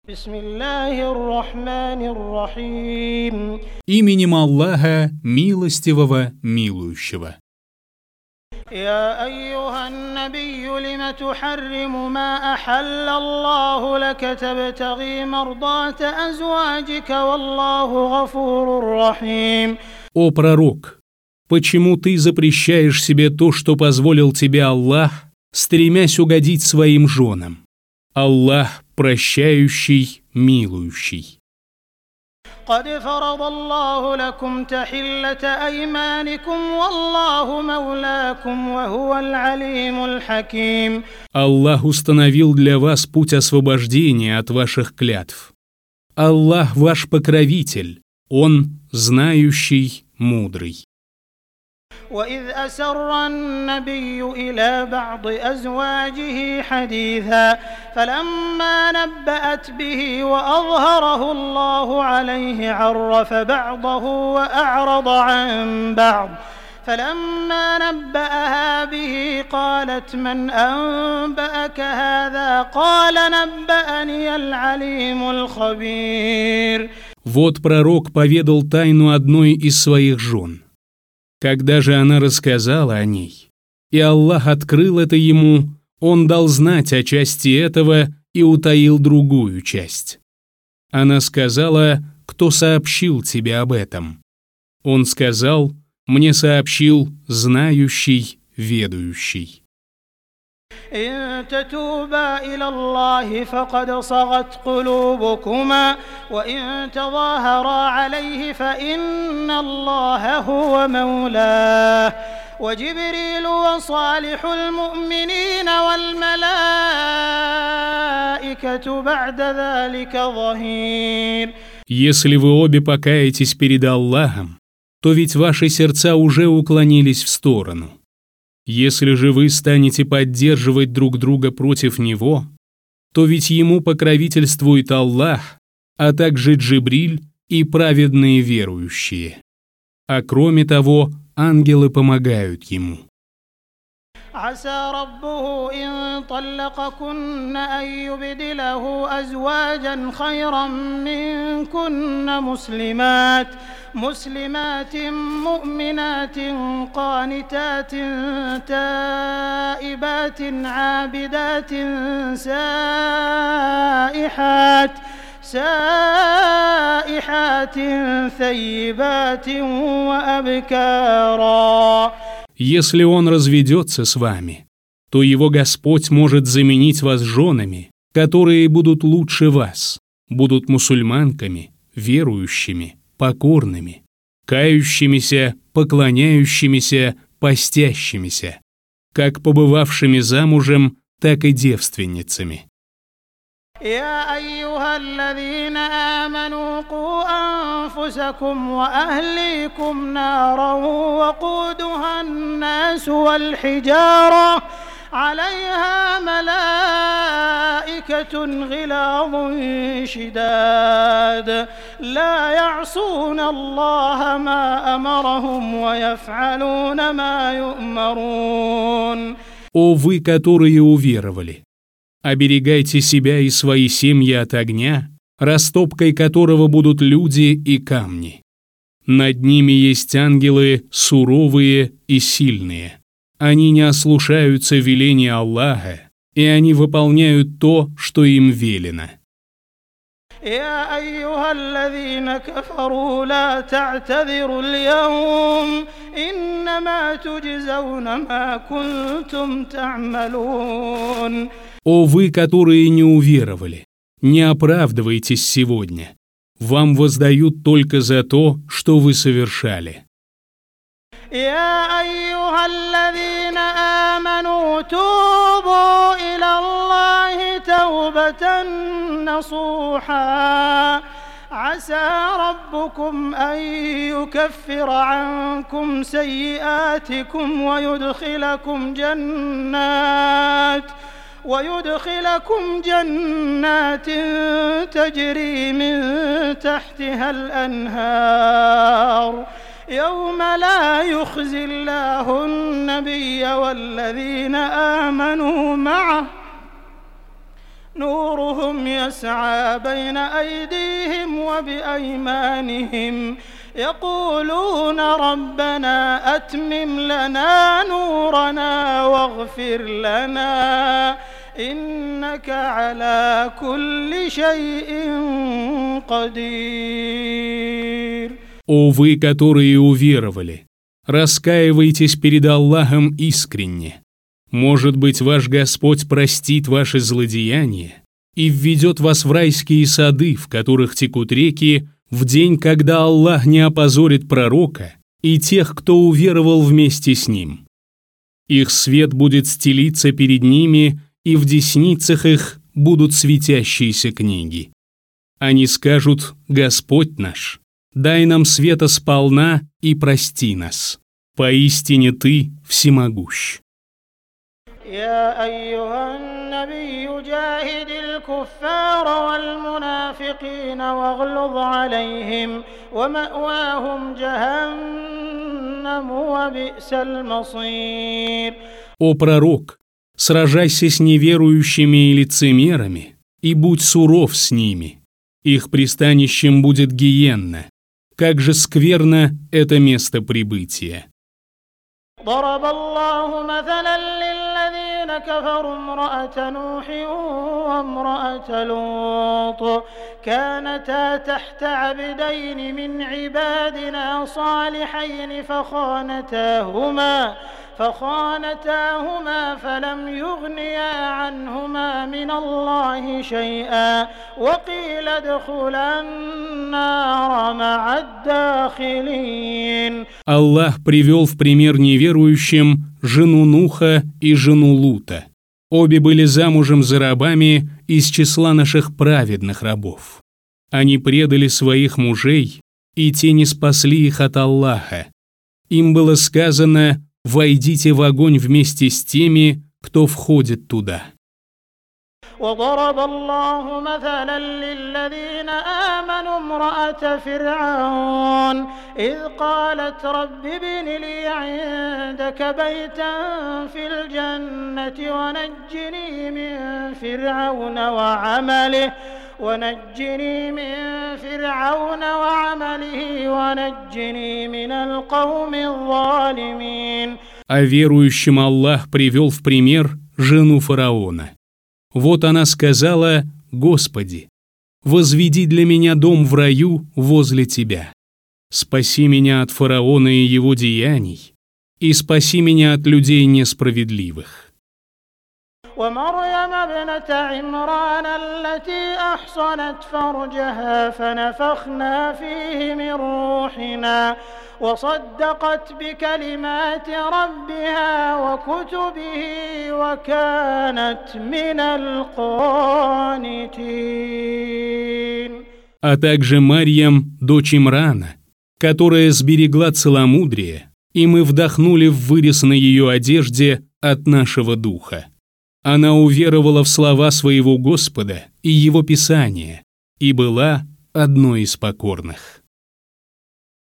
بسم الله الرحمن الرحيم. Именем Аллаха, милостивого, милующего. يا أيها النبي لم تحرم ما أحل الله لك تبتغي مرضات أزواجك والله غفور رحيم. О пророк, почему ты запрещаешь себе то, что позволил тебе Аллах, стремясь угодить своим женам? Аллах прощающий, милующий. قد فرض الله لكم تحلة أيمانكم والله مولاكم وهو العليم الحكيم. Аллах установил для вас путь освобождения от ваших клятв. Аллах ваш покровитель, Он знающий, мудрый. وإذ أسر النبي إلى بعض أزواجه حديثا فلما نبأت به وأظهره الله عليه عرف بعضه وأعرض عن بعض فلما نبأها به قالت من أنبأك هذا قال نبأني العليم الخبير. Вот пророк поведал тайну одной из своих жен. Когда же она рассказала о ней, и Аллах открыл это ему, Он дал знать о части этого и утаил другую часть. Она сказала: «Кто сообщил тебе об этом?» Он сказал: «Мне сообщил знающий, ведающий». إن تتوبا إلى الله فقد صغت قلوبكما وإن تظاهرا عليه فإن الله هو مولاه وجبريل وصالح المؤمنين والملائكة بعد ذلك ظهير. Если вы обе покаетесь перед Аллахом, то ведь ваши сердца уже уклонились в сторону. Если же вы станете поддерживать друг друга против Него, то ведь Ему покровительствует Аллах, а также Джибриль и праведные верующие. А кроме того, ангелы помогают Ему. عسى ربه إن طلقكن أن يبدله أزواجا خيرا منكن مسلمات مؤمنات قانتات تائبات عابدات سائحات ثيبات وأبكارا. Если он разведется с вами, то его Господь может заменить вас женами, которые будут лучше вас, будут мусульманками, верующими, покорными, кающимися, поклоняющимися, постящимися, как побывавшими замужем, так и девственницами. يا أيها الذين آمنوا قوا أنفسكم وأهليكم نارا وقودها الناس والحجارة عليها ملائكة غلاظ شداد لا يعصون الله ما أمرهم ويفعلون ما يؤمرون. О вы, которые уверовали! Оберегайте себя и свои семьи от огня, растопкой которого будут люди и камни. Над ними есть ангелы суровые и сильные. Они не ослушаются веления Аллаха, и они выполняют то, что им велено. يا أيها الذين كفروا لا تعتذروا اليوم إنما تجزون ما كنتم تعملون. О вы, которые не уверовали, не оправдывайтесь сегодня. Вам воздают только за то, что вы совершали. يا أيها الذين آمنوا توبوا إلى الله توبة نصوحا عسى ربكم أن يكفر عنكم سيئاتكم ويدخلكم جنات تجري من تحتها الأنهار يوم لا يخزي الله النبي والذين آمنوا معه نورهم يسعى بين أيديهم وبأيمانهم يقولون ربنا أتمم لنا نورنا واغفر لنا إنك على كل شيء قدير. О вы, которые уверовали, раскаивайтесь перед Аллахом искренне. Может быть, ваш Господь простит ваши злодеяния и введет вас в райские сады, в которых текут реки, в день, когда Аллах не опозорит пророка и тех, кто уверовал вместе с ним. Их свет будет стелиться перед ними, и в десницах их будут светящиеся книги. Они скажут: «Господь наш, дай нам света сполна и прости нас. Поистине Ты всемогущ». يا أيها النبي جاهد الكفار والمنافقين واغلظ عليهم ومأواهم جهنم وبئس المصير. О пророк, сражайся с неверующими и лицемерами, и будь суров с ними. Их пристанищем будет гиенна. Как же скверно это место прибытия. ضرب الله مثلا للذين كفروا امرأة نوح وامرأة لوط كانتا تحت عبدين من عبادنا صالحين فخانتاهما فلم يغنيا عنهما من الله شيئا وقيل ادخلا النار مع الداخلين. Аллах привел в пример неверующим жену Нуха и жену Лута. Обе были замужем за рабами из числа наших праведных рабов. Они предали своих мужей, и те не спасли их от Аллаха. Им было сказано: «Войдите в огонь вместе с теми, кто входит туда». وضرب الله مثلا للذين آمنوا امرأة فرعون إذ قالت رب ابن لي عندك بيتا في الجنة ونجني من فرعون وعمله ونجني من القوم الظالمين. А верующим Аллах привел в пример жену фараона. Вот она сказала: «Господи, возведи для меня дом в раю возле Тебя. Спаси меня от фараона и его деяний, и спаси меня от людей несправедливых». ومريم ابنة عمران التي أحصنت فرجها فنفخنا فيه من روحنا وصدقت بكلمات ربها وكتبه وكانت من القانتين. А также Марьям, дочь Имрана, которая сберегла целомудрие, и мы вдохнули в вырез на ее одежде от нашего духа. Она уверовала в слова своего Господа и Его Писания и была одной из покорных.